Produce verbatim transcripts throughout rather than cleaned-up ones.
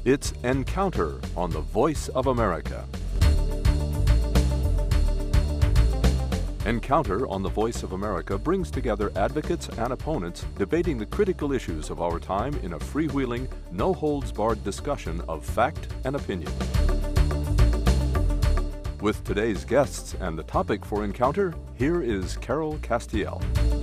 It's Encounter on the Voice of America. Encounter on the Voice of America brings together advocates and opponents debating the critical issues of our time in a freewheeling, no-holds-barred discussion of fact and opinion. With today's guests and the topic for Encounter, here is Carol Castiel.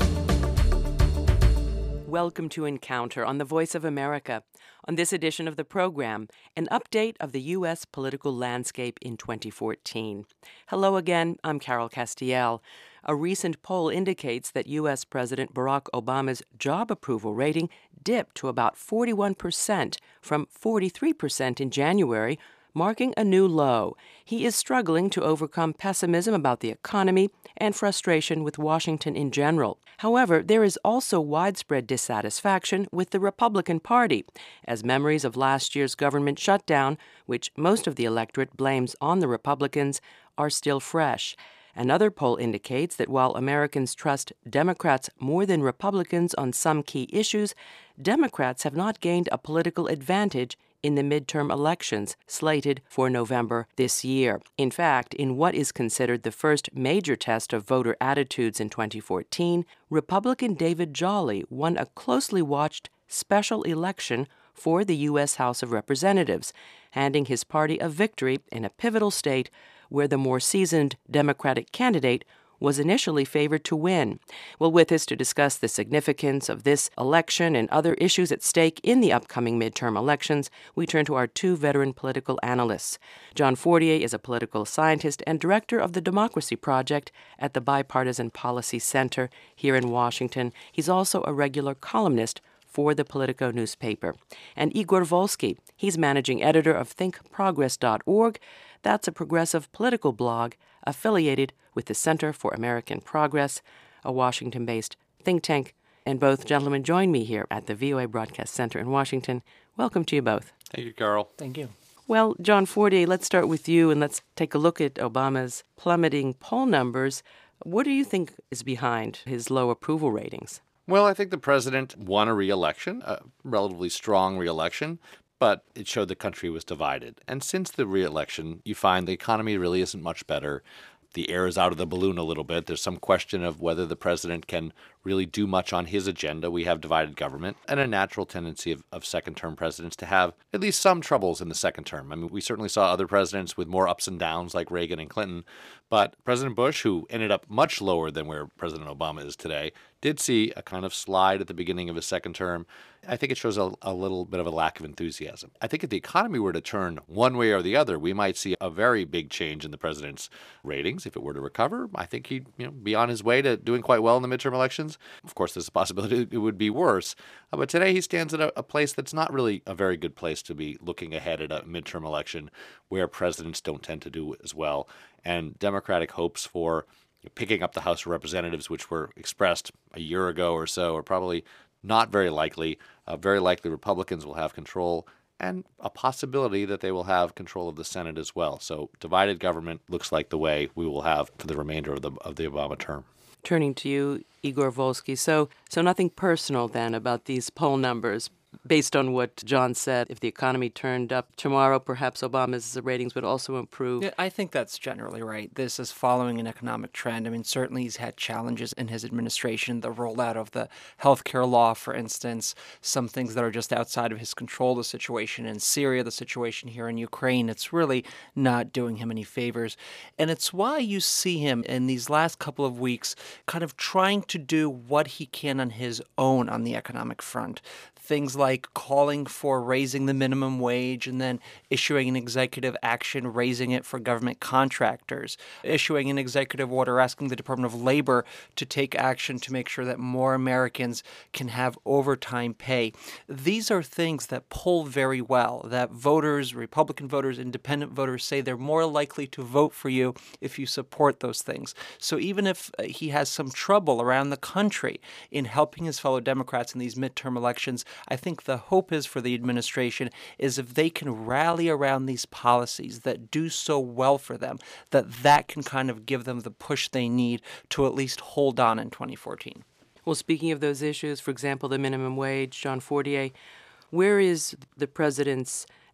Welcome to Encounter on the Voice of America. On this edition of the program, an update of the U S political landscape in twenty fourteen. Hello again, I'm Carol Castiel. A recent poll indicates that U S President Barack Obama's job approval rating dipped to about forty-one percent from forty-three percent in January, marking a new low. He is struggling to overcome pessimism about the economy and frustration with Washington in general. However, there is also widespread dissatisfaction with the Republican Party, as memories of last year's government shutdown, which most of the electorate blames on the Republicans, are still fresh. Another poll indicates that while Americans trust Democrats more than Republicans on some key issues, Democrats have not gained a political advantage in the midterm elections slated for November this year. In fact, in what is considered the first major test of voter attitudes in twenty fourteen, Republican David Jolly won a closely watched special election for the U S House of Representatives, handing his party a victory in a pivotal state where the more seasoned Democratic candidate was initially favored to win. Well, with us to discuss the significance of this election and other issues at stake in the upcoming midterm elections, we turn to our two veteran political analysts. John Fortier is a political scientist and director of the Democracy Project at the Bipartisan Policy Center here in Washington. He's also a regular columnist for the Politico newspaper. And Igor Volsky, he's managing editor of think progress dot org. That's a progressive political blog affiliated with the Center for American Progress, a Washington-based think tank. And both gentlemen join me here at the V O A Broadcast Center in Washington. Welcome to you both. Thank you, Carol. Thank you. Well, John Fortier, let's start with you and let's take a look at Obama's plummeting poll numbers. What do you think is behind his low approval ratings? Well, I think the president won a re-election, a relatively strong re-election, but it showed the country was divided. And since the re-election, you find the economy really isn't much better. The air is out of the balloon a little bit. There's some question of whether the president can really do much on his agenda. We have divided government and a natural tendency of, of second-term presidents to have at least some troubles in the second term. I mean, we certainly saw other presidents with more ups and downs like Reagan and Clinton, but President Bush, who ended up much lower than where President Obama is today, did see a kind of slide at the beginning of his second term. I think it shows a, a little bit of a lack of enthusiasm. I think if the economy were to turn one way or the other, we might see a very big change in the president's ratings. If it were to recover, I think he'd you know, be on his way to doing quite well in the midterm elections. Of course, there's a possibility it would be worse. Uh, but today he stands at a, a place that's not really a very good place to be looking ahead at a midterm election where presidents don't tend to do as well. And Democratic hopes for picking up the House of Representatives, which were expressed a year ago or so, are probably not very likely. Uh, very likely Republicans will have control, and a possibility that they will have control of the Senate as well. So divided government looks like the way we will have for the remainder of the of the Obama term. Turning to you, Igor Volsky. So, so nothing personal then about these poll numbers. Based on what John said, if the economy turned up tomorrow, perhaps Obama's ratings would also improve. Yeah, I think that's generally right. This is following an economic trend. I mean, certainly he's had challenges in his administration, the rollout of the health care law, for instance, some things that are just outside of his control, the situation in Syria, the situation here in Ukraine. It's really not doing him any favors. And it's why you see him in these last couple of weeks kind of trying to do what he can on his own on the economic front. Things like calling for raising the minimum wage and then issuing an executive action raising it for government contractors, issuing an executive order asking the Department of Labor to take action to make sure that more Americans can have overtime pay. These are things that poll very well, that voters, Republican voters, independent voters say they're more likely to vote for you if you support those things. So even if he has some trouble around the country in helping his fellow Democrats in these midterm elections, I think the hope is for the administration is if they can rally around these policies that do so well for them, that that can kind of give them the push they need to at least hold on in twenty fourteen. Well, speaking of those issues, for example, the minimum wage, John Fortier, where is the president's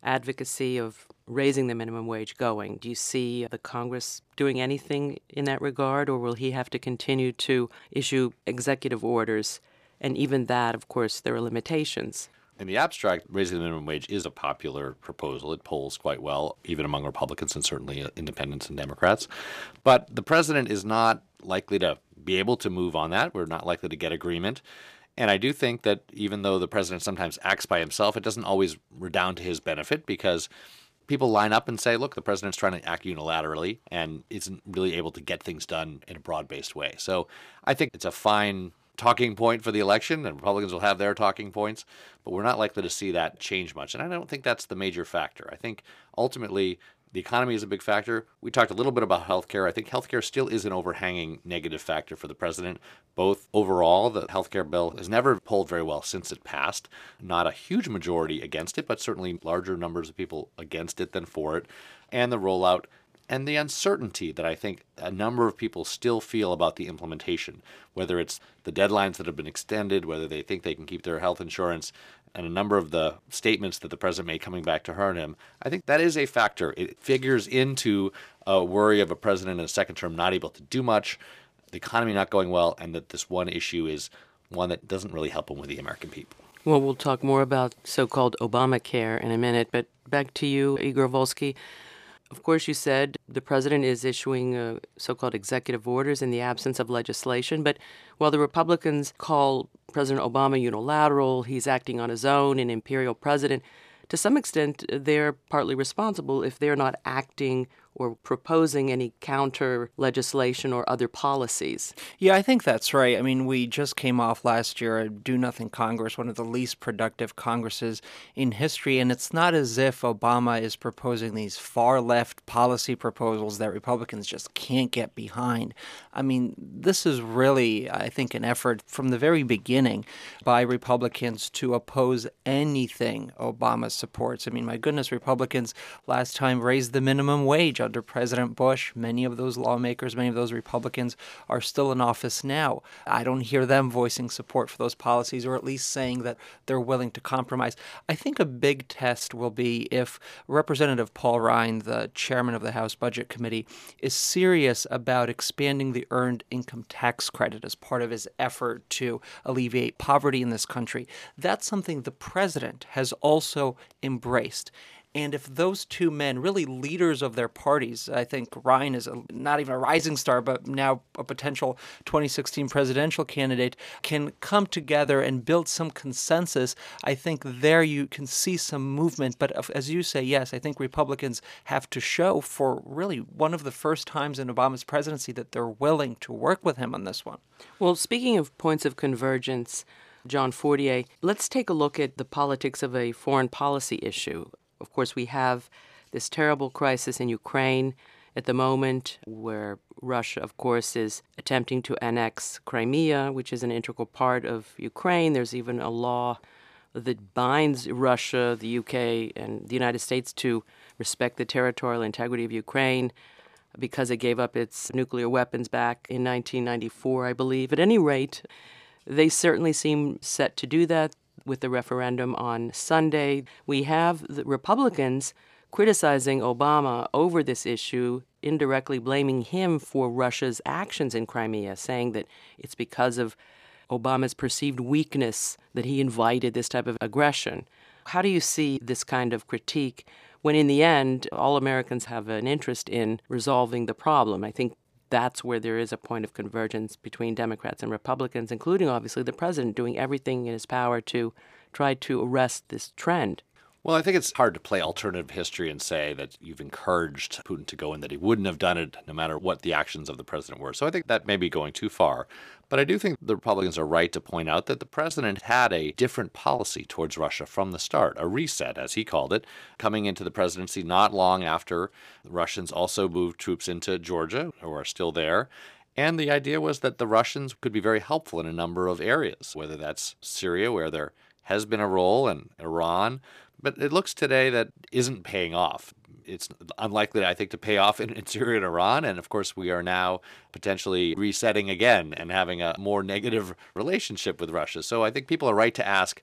advocacy of raising the minimum wage going? Do you see the Congress doing anything in that regard, or will he have to continue to issue executive orders? And even that, of course, there are limitations. In the abstract, raising the minimum wage is a popular proposal. It polls quite well, even among Republicans and certainly independents and Democrats. But the president is not likely to be able to move on that. We're not likely to get agreement. And I do think that even though the president sometimes acts by himself, it doesn't always redound to his benefit, because people line up and say, look, the president's trying to act unilaterally and isn't really able to get things done in a broad-based way. So I think it's a fine talking point for the election, and Republicans will have their talking points, but we're not likely to see that change much. And I don't think that's the major factor. I think ultimately the economy is a big factor. We talked a little bit about healthcare. I think healthcare still is an overhanging negative factor for the president. Both overall, the healthcare bill has never polled very well since it passed. Not a huge majority against it, but certainly larger numbers of people against it than for it. And the rollout and the uncertainty that I think a number of people still feel about the implementation, whether it's the deadlines that have been extended, whether they think they can keep their health insurance, and a number of the statements that the president made coming back to hurt him. I think that is a factor. It figures into a worry of a president in a second term not able to do much, the economy not going well, and that this one issue is one that doesn't really help him with the American people. Well, we'll talk more about so-called Obamacare in a minute, but back to you, Igor Volsky. Of course, you said the president is issuing uh, so-called executive orders in the absence of legislation, but while the Republicans call President Obama unilateral, he's acting on his own, an imperial president, to some extent, they're partly responsible if they're not acting or proposing any counter legislation or other policies. Yeah, I think that's right. I mean, we just came off last year a do-nothing Congress, one of the least productive Congresses in history, and it's not as if Obama is proposing these far-left policy proposals that Republicans just can't get behind. I mean, this is really, I think, an effort from the very beginning by Republicans to oppose anything Obama supports. I mean, my goodness, Republicans last time raised the minimum wage under President Bush. Many of those lawmakers, many of those Republicans are still in office now. I don't hear them voicing support for those policies, or at least saying that they're willing to compromise. I think a big test will be if Representative Paul Ryan, the chairman of the House Budget Committee, is serious about expanding the Earned Income Tax Credit as part of his effort to alleviate poverty in this country. That's something the president has also embraced. And if those two men, really leaders of their parties, I think Ryan is a, not even a rising star, but now a potential twenty sixteen presidential candidate, can come together and build some consensus, I think there you can see some movement. But as you say, yes, I think Republicans have to show for really one of the first times in Obama's presidency that they're willing to work with him on this one. Well, speaking of points of convergence, John Fortier, let's take a look at the politics of a foreign policy issue. Of course, we have this terrible crisis in Ukraine at the moment, where Russia, of course, is attempting to annex Crimea, which is an integral part of Ukraine. There's even a law that binds Russia, the U K, and the United States to respect the territorial integrity of Ukraine because it gave up its nuclear weapons back in nineteen ninety-four, I believe. At any rate, they certainly seem set to do that. With the referendum on Sunday, we have the Republicans criticizing Obama over this issue, indirectly blaming him for Russia's actions in Crimea, saying that it's because of Obama's perceived weakness that he invited this type of aggression. How do you see this kind of critique when, in the end, all Americans have an interest in resolving the problem? I think that's where there is a point of convergence between Democrats and Republicans, including, obviously, the president doing everything in his power to try to arrest this trend. Well, I think it's hard to play alternative history and say that you've encouraged Putin to go in, that he wouldn't have done it no matter what the actions of the president were. So I think that may be going too far. But I do think the Republicans are right to point out that the president had a different policy towards Russia from the start, a reset, as he called it, coming into the presidency not long after the Russians also moved troops into Georgia, who are still there. And the idea was that the Russians could be very helpful in a number of areas, whether that's Syria, where there has been a role, and Iran. But it looks today that isn't paying off. It's unlikely, I think, to pay off in, in Syria and Iran. And, of course, we are now potentially resetting again and having a more negative relationship with Russia. So I think people are right to ask,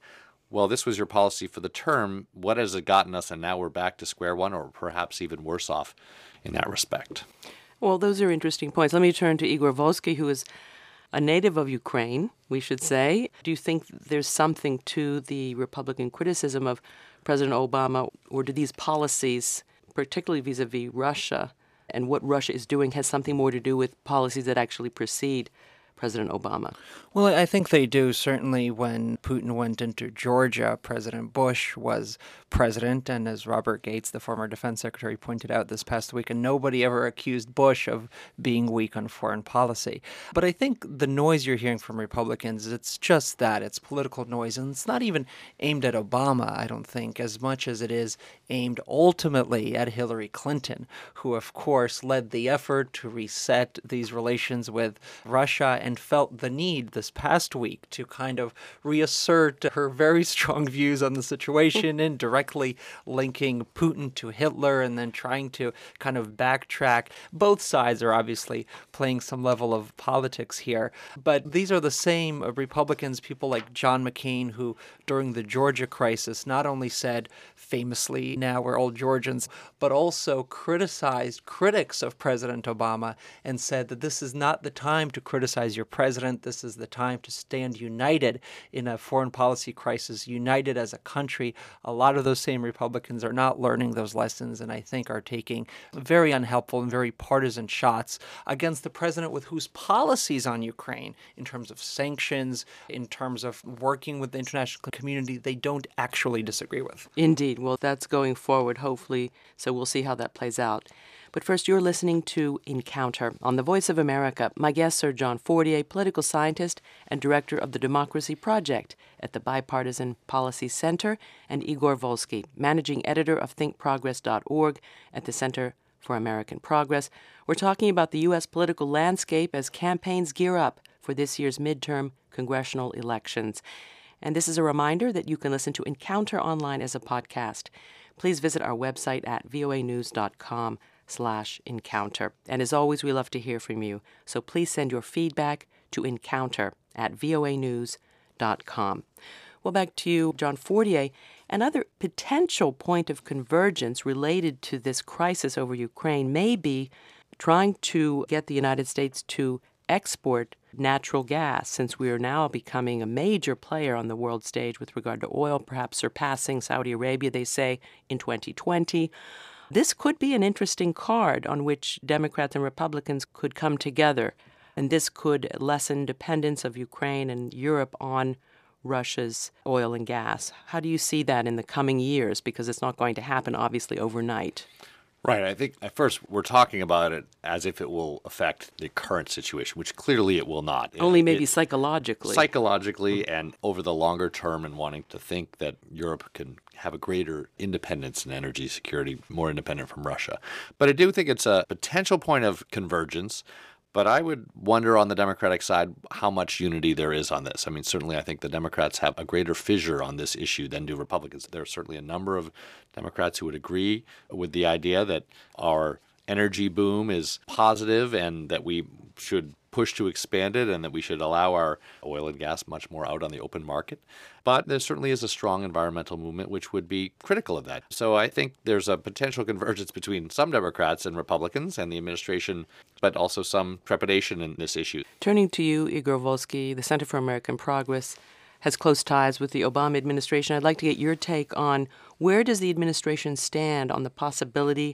well, this was your policy for the term. What has it gotten us? And now we're back to square one, or perhaps even worse off in that respect. Well, those are interesting points. Let me turn to Igor Volsky, who is a native of Ukraine, we should say. Do you think there's something to the Republican criticism of President Obama, or do these policies, particularly vis-a-vis Russia and what Russia is doing, has something more to do with policies that actually precede President Obama? Well, I think they do. Certainly when Putin went into Georgia, President Bush was president, and as Robert Gates, the former defense secretary, pointed out this past week, and nobody ever accused Bush of being weak on foreign policy. But I think the noise you're hearing from Republicans, it's just that. It's political noise, and it's not even aimed at Obama, I don't think, as much as it is aimed ultimately at Hillary Clinton, who, of course, led the effort to reset these relations with Russia and felt the need this past week to kind of reassert her very strong views on the situation and directly linking Putin to Hitler and then trying to kind of backtrack. Both sides are obviously playing some level of politics here, but these are the same Republicans, people like John McCain, who during the Georgia crisis not only said famously, now we're all Georgians, but also criticized critics of President Obama and said that this is not the time to criticize your president. This is the time to stand united in a foreign policy crisis, united as a country. A lot of those same Republicans are not learning those lessons and I think are taking very unhelpful and very partisan shots against the president with whose policies on Ukraine, in terms of sanctions, in terms of working with the international community, they don't actually disagree with. Indeed. Well, that's going forward, hopefully, so we'll see how that plays out. But first, you're listening to Encounter on the Voice of America. My guests are John Fortier, political scientist and director of the Democracy Project at the Bipartisan Policy Center, and Igor Volsky, managing editor of think progress dot org at the Center for American Progress. We're talking about the U S political landscape as campaigns gear up for this year's midterm congressional elections. And this is a reminder that you can listen to Encounter online as a podcast. Please visit our website at voa news dot com. slash encounter. And as always, we love to hear from you. So please send your feedback to encounter at voa news dot com. Well, back to you, John Fortier. Another potential point of convergence related to this crisis over Ukraine may be trying to get the United States to export natural gas, since we are now becoming a major player on the world stage with regard to oil, perhaps surpassing Saudi Arabia, they say, in twenty twenty. This could be an interesting card on which Democrats and Republicans could come together, and this could lessen dependence of Ukraine and Europe on Russia's oil and gas. How do you see that in the coming years? Because it's not going to happen, obviously, overnight. Right. I think at first we're talking about it as if it will affect the current situation, which clearly it will not. Only it, maybe it, psychologically. Psychologically and over the longer term, and wanting to think that Europe can have a greater independence in energy security, more independent from Russia. But I do think it's a potential point of convergence. But I would wonder on the Democratic side how much unity there is on this. I mean, certainly I think the Democrats have a greater fissure on this issue than do Republicans. There are certainly a number of Democrats who would agree with the idea that our energy boom is positive and that we should push to expand it and that we should allow our oil and gas much more out on the open market. But there certainly is a strong environmental movement which would be critical of that. So I think there's a potential convergence between some Democrats and Republicans and the administration, but also some trepidation in this issue. Turning to you, Igor Volsky, the Center for American Progress has close ties with the Obama administration. I'd like to get your take on where does the administration stand on the possibility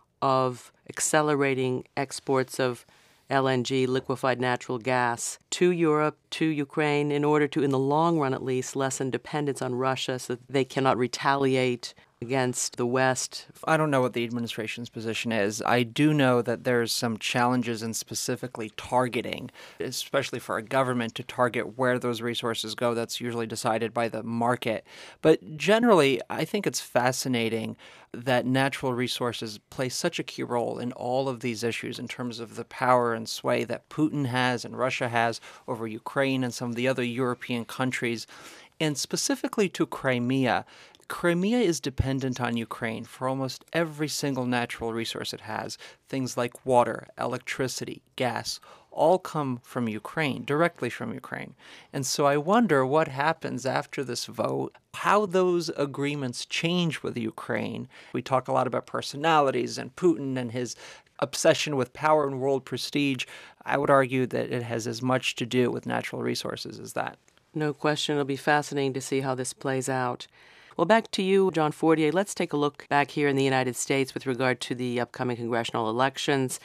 of accelerating exports of L N G, liquefied natural gas, to Europe, to Ukraine, in order to, in the long run at least, lessen dependence on Russia so that they cannot retaliate against the West? I don't know what the administration's position is. I do know that there's some challenges in specifically targeting, especially for a government to target where those resources go. That's usually decided by the market. But generally, I think it's fascinating that natural resources play such a key role in all of these issues in terms of the power and sway that Putin has and Russia has over Ukraine and some of the other European countries. And specifically to Crimea, Crimea is dependent on Ukraine for almost every single natural resource it has. Things like water, electricity, gas, all come from Ukraine, directly from Ukraine. And so I wonder what happens after this vote, how those agreements change with Ukraine. We talk a lot about personalities and Putin and his obsession with power and world prestige. I would argue that it has as much to do with natural resources as that. No question. It'll be fascinating to see how this plays out. Well, back to you, John Fortier. Let's take a look back here in the United States with regard to the upcoming congressional elections.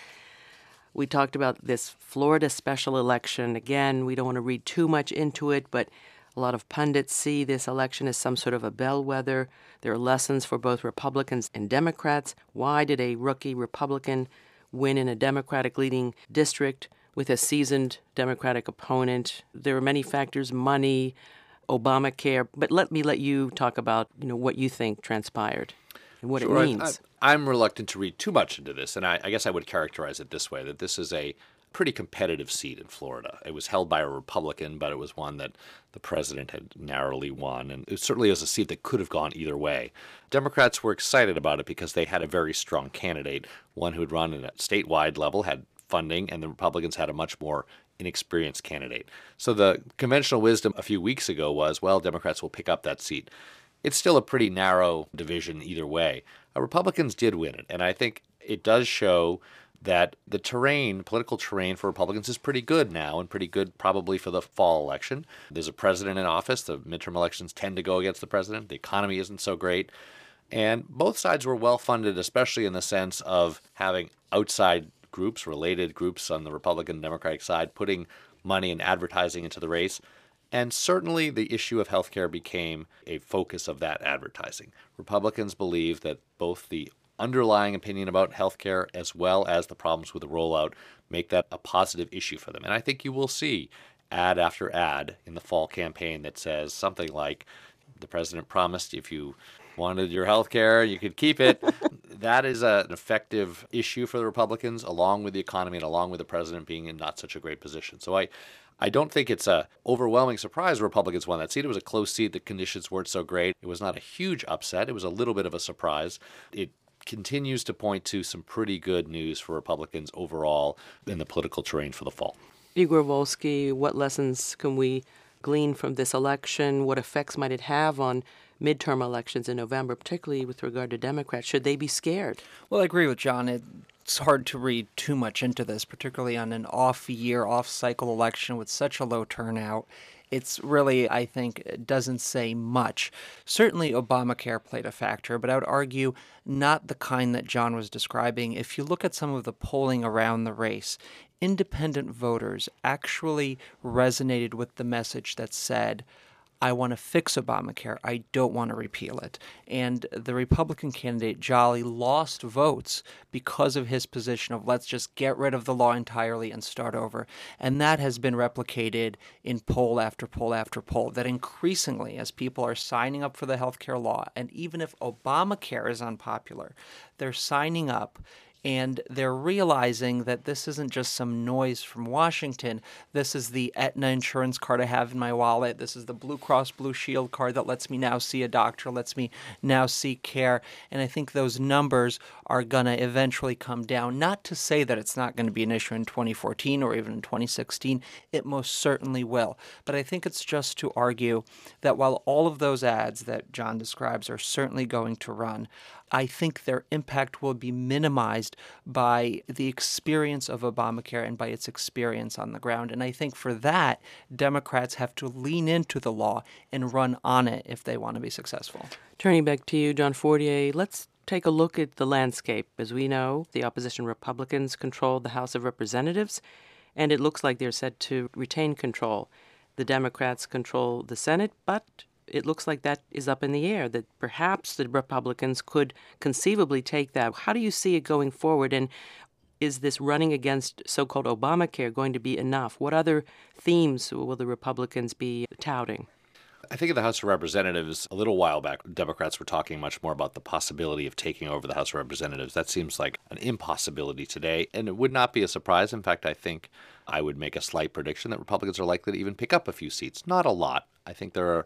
We talked about this Florida special election. Again, we don't want to read too much into it, but a lot of pundits see this election as some sort of a bellwether. There are lessons for both Republicans and Democrats. Why did a rookie Republican win in a Democratic-leading district with a seasoned Democratic opponent? There are many factors, money, Obamacare, but let me let you talk about, you know, what you think transpired and what Sure. it means. I, I'm reluctant to read too much into this, and I, I guess I would characterize it this way, that this is a pretty competitive seat in Florida. It was held by a Republican, but it was one that the president had narrowly won, and it certainly is a seat that could have gone either way. Democrats were excited about it because they had a very strong candidate, one who had run at a statewide level, had funding, and the Republicans had a much more inexperienced candidate. So the conventional wisdom a few weeks ago was, well, Democrats will pick up that seat. It's still a pretty narrow division either way. Uh, Republicans did win it, and I think it does show that the terrain, political terrain for Republicans is pretty good now, and pretty good probably for the fall election. There's a president in office. The midterm elections tend to go against the president. The economy isn't so great. And both sides were well funded, especially in the sense of having outside groups, related groups on the Republican and Democratic side, putting money and advertising into the race. And certainly the issue of health care became a focus of that advertising. Republicans believe that both the underlying opinion about health care as well as the problems with the rollout make that a positive issue for them. And I think you will see ad after ad in the fall campaign that says something like, the president promised if you wanted your health care, you could keep it. That is a, an effective issue for the Republicans, along with the economy and along with the president being in not such a great position. So I, I don't think it's a overwhelming surprise Republicans won that seat. It was a close seat. The conditions weren't so great. It was not a huge upset. It was a little bit of a surprise. It continues to point to some pretty good news for Republicans overall in the political terrain for the fall. Igor Volsky, what lessons can we glean from this election? What effects might it have on midterm elections in November, particularly with regard to Democrats? Should they be scared? Well, I agree with John. It's hard to read too much into this, particularly on an off-year, off-cycle election with such a low turnout. It's really, I think, it doesn't say much. Certainly Obamacare played a factor, but I would argue not the kind that John was describing. If you look at some of the polling around the race, independent voters actually resonated with the message that said, I want to fix Obamacare. I don't want to repeal it. And the Republican candidate, Jolly, lost votes because of his position of let's just get rid of the law entirely and start over. And that has been replicated in poll after poll after poll, that increasingly, as people are signing up for the healthcare law, and even if Obamacare is unpopular, they're signing up and they're realizing that this isn't just some noise from Washington. This is the Aetna insurance card I have in my wallet. This is the Blue Cross Blue Shield card that lets me now see a doctor, lets me now seek care. And I think those numbers are going to eventually come down. Not to say that it's not going to be an issue in twenty fourteen or even in twenty sixteen. It most certainly will. But I think it's just to argue that while all of those ads that John describes are certainly going to run, I think their impact will be minimized by the experience of Obamacare and by its experience on the ground. And I think for that, Democrats have to lean into the law and run on it if they want to be successful. Turning back to you, John Fortier, let's take a look at the landscape. As we know, the opposition Republicans control the House of Representatives, and it looks like they're set to retain control. The Democrats control the Senate, but it looks like that is up in the air, that perhaps the Republicans could conceivably take that. How do you see it going forward? And is this running against so-called Obamacare going to be enough? What other themes will the Republicans be touting? I think in the House of Representatives, a little while back, Democrats were talking much more about the possibility of taking over the House of Representatives. That seems like an impossibility today, and it would not be a surprise. In fact, I think I would make a slight prediction that Republicans are likely to even pick up a few seats. Not a lot. I think there are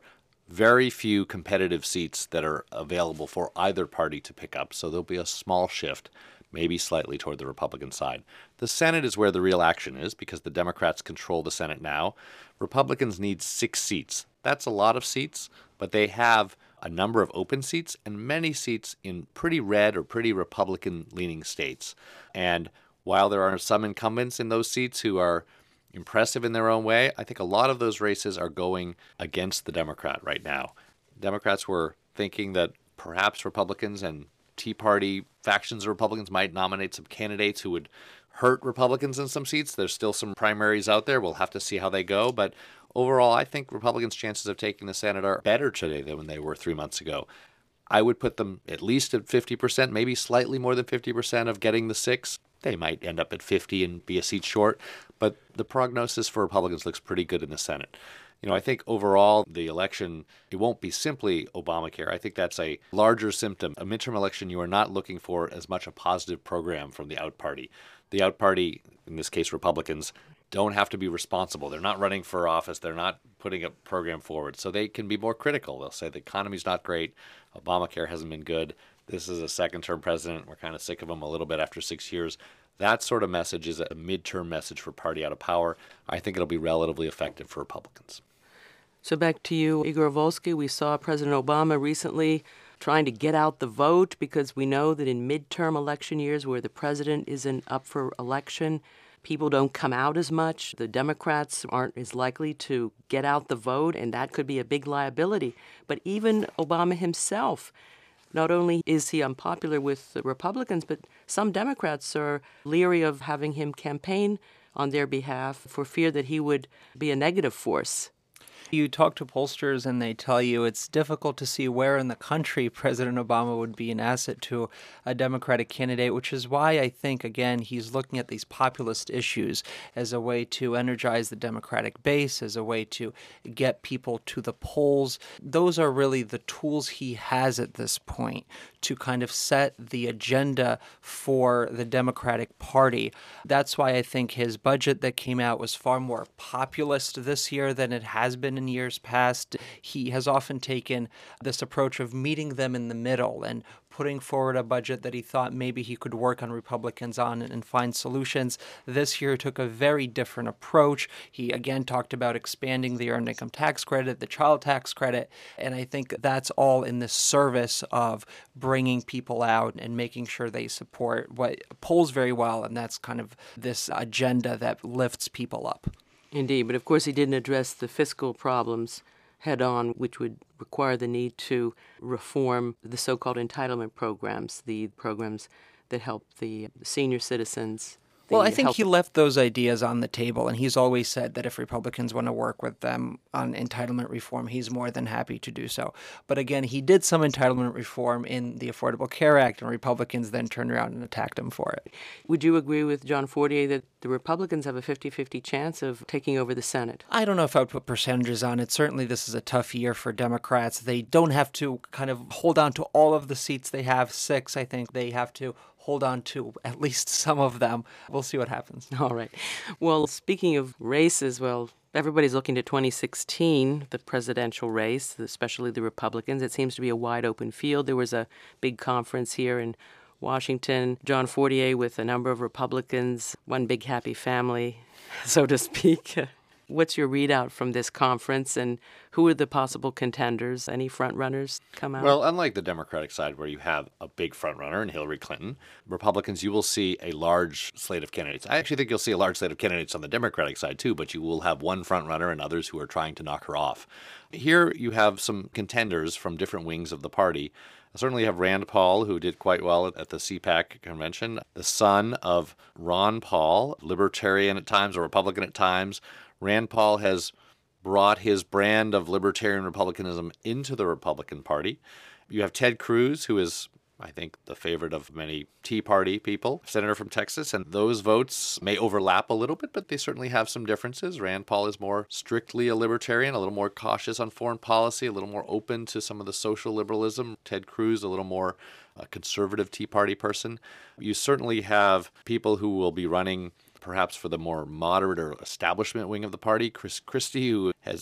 very few competitive seats that are available for either party to pick up. So there'll be a small shift, maybe slightly toward the Republican side. The Senate is where the real action is because the Democrats control the Senate now. Republicans need six seats. That's a lot of seats, but they have a number of open seats and many seats in pretty red or pretty Republican-leaning states. And while there are some incumbents in those seats who are impressive in their own way, I think a lot of those races are going against the Democrat right now. Democrats were thinking that perhaps Republicans and Tea Party factions of Republicans might nominate some candidates who would hurt Republicans in some seats. There's still some primaries out there. We'll have to see how they go. But overall, I think Republicans' chances of taking the Senate are better today than when they were three months ago. I would put them at least at fifty percent, maybe slightly more than fifty percent of getting the six. They might end up at fifty and be a seat short. But the prognosis for Republicans looks pretty good in the Senate. You know, I think overall the election, it won't be simply Obamacare. I think that's a larger symptom. A midterm election, you are not looking for as much a positive program from the out party. The out party, in this case Republicans, don't have to be responsible. They're not running for office. They're not putting a program forward. So they can be more critical. They'll say the economy's not great. Obamacare hasn't been good. This is a second-term president. We're kind of sick of him a little bit after six years. That sort of message is a midterm message for party out of power. I think it'll be relatively effective for Republicans. So back to you, Igor Volsky. We saw President Obama recently trying to get out the vote because we know that in midterm election years where the president isn't up for election, people don't come out as much. The Democrats aren't as likely to get out the vote, and that could be a big liability. But even Obama himself, not only is he unpopular with the Republicans, but some Democrats are leery of having him campaign on their behalf for fear that he would be a negative force. You talk to pollsters and they tell you it's difficult to see where in the country President Obama would be an asset to a Democratic candidate, which is why I think, again, he's looking at these populist issues as a way to energize the Democratic base, as a way to get people to the polls. Those are really the tools he has at this point to kind of set the agenda for the Democratic Party. That's why I think his budget that came out was far more populist this year than it has been in years past. He has often taken this approach of meeting them in the middle and putting forward a budget that he thought maybe he could work on Republicans on and find solutions. This year took a very different approach. He again talked about expanding the earned income tax credit, the child tax credit, and I think that's all in the service of bringing people out and making sure they support what polls very well, and that's kind of this agenda that lifts people up. Indeed, but of course he didn't address the fiscal problems head on, which would require the need to reform the so-called entitlement programs, the programs that help the senior citizens. Well, I think he left those ideas on the table, and he's always said that if Republicans want to work with them on entitlement reform, he's more than happy to do so. But again, he did some entitlement reform in the Affordable Care Act, and Republicans then turned around and attacked him for it. Would you agree with John Fortier that the Republicans have a fifty-fifty chance of taking over the Senate? I don't know if I would put percentages on it. Certainly this is a tough year for Democrats. They don't have to kind of hold on to all of the seats they have, six, I think. They have to hold on to at least some of them. We'll see what happens. All right. Well, speaking of races, well, everybody's looking to twenty sixteen, the presidential race, especially the Republicans. It seems to be a wide open field. There was a big conference here in Washington. John Fortier with a number of Republicans, one big happy family, so to speak. What's your readout from this conference, and who are the possible contenders? Any front runners come out? Well, unlike the Democratic side where you have a big front runner in Hillary Clinton, Republicans, you will see a large slate of candidates. I actually think you'll see a large slate of candidates on the Democratic side too, but you will have one front runner and others who are trying to knock her off. Here you have some contenders from different wings of the party. I certainly have Rand Paul, who did quite well at the C PAC convention, the son of Ron Paul, libertarian at times, or Republican at times. Rand Paul has brought his brand of libertarian republicanism into the Republican Party. You have Ted Cruz, who is, I think, the favorite of many Tea Party people, senator from Texas, and those votes may overlap a little bit, but they certainly have some differences. Rand Paul is more strictly a libertarian, a little more cautious on foreign policy, a little more open to some of the social liberalism. Ted Cruz, a little more a conservative Tea Party person. You certainly have people who will be running perhaps for the more moderate or establishment wing of the party. Chris Christie, who has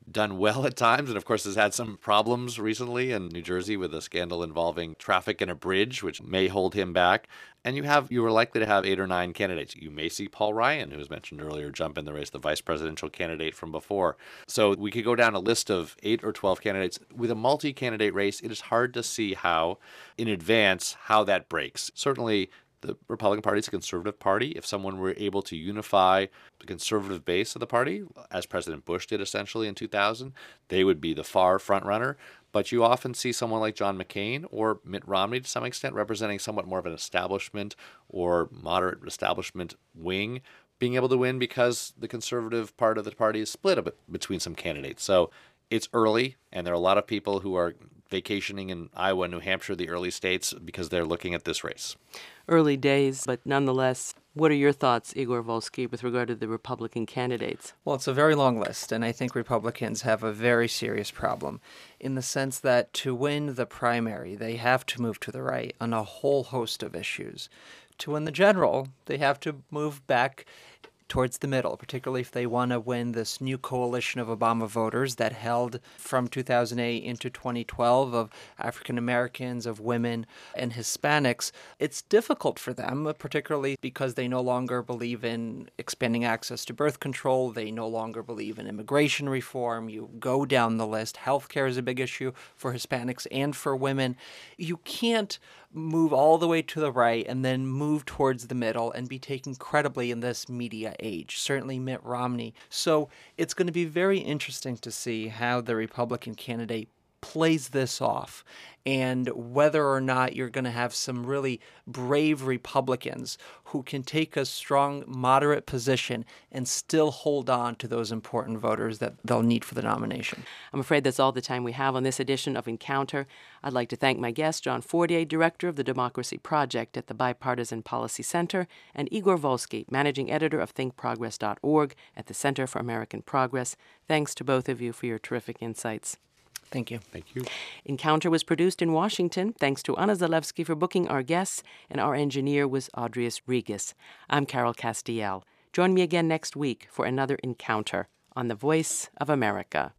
done well at times, and of course has had some problems recently in New Jersey with a scandal involving traffic in a bridge, which may hold him back. And you have you are likely to have eight or nine candidates. You may see Paul Ryan, who was mentioned earlier, jump in the race, the vice presidential candidate from before. So we could go down a list of eight or twelve candidates. With a multi-candidate race, it is hard to see how, in advance, how that breaks. Certainly, the Republican Party is a conservative party. If someone were able to unify the conservative base of the party, as President Bush did essentially in two thousand, they would be the far front runner. But you often see someone like John McCain or Mitt Romney to some extent representing somewhat more of an establishment or moderate establishment wing being able to win because the conservative part of the party is split a bit between some candidates. So it's early, and there are a lot of people who are vacationing in Iowa and New Hampshire, the early states, because they're looking at this race. Early days, but nonetheless, what are your thoughts, Igor Volsky, with regard to the Republican candidates? Well, it's a very long list, and I think Republicans have a very serious problem in the sense that to win the primary, they have to move to the right on a whole host of issues. To win the general, they have to move back towards the middle, particularly if they want to win this new coalition of Obama voters that held from two thousand eight into twenty twelve of African Americans, of women, and Hispanics. It's difficult for them, particularly because they no longer believe in expanding access to birth control. They no longer believe in immigration reform. You go down the list. Healthcare is a big issue for Hispanics and for women. You can't move all the way to the right and then move towards the middle and be taken credibly in this media age, certainly Mitt Romney. So it's going to be very interesting to see how the Republican candidate plays this off and whether or not you're going to have some really brave Republicans who can take a strong, moderate position and still hold on to those important voters that they'll need for the nomination. I'm afraid that's all the time we have on this edition of Encounter. I'd like to thank my guest, John Fortier, Director of the Democracy Project at the Bipartisan Policy Center, and Igor Volsky, Managing Editor of think progress dot org at the Center for American Progress. Thanks to both of you for your terrific insights. Thank you. Thank you. Encounter was produced in Washington. Thanks to Anna Zalewski for booking our guests, and our engineer was Audrius Regis. I'm Carol Castiel. Join me again next week for another Encounter on The Voice of America.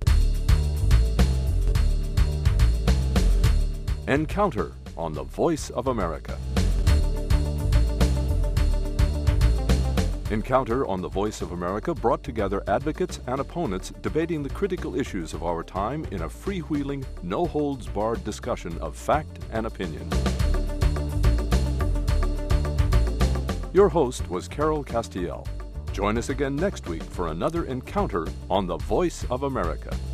Encounter on The Voice of America. Encounter on The Voice of America brought together advocates and opponents debating the critical issues of our time in a freewheeling, no-holds-barred discussion of fact and opinion. Your host was Carol Castiel. Join us again next week for another Encounter on The Voice of America.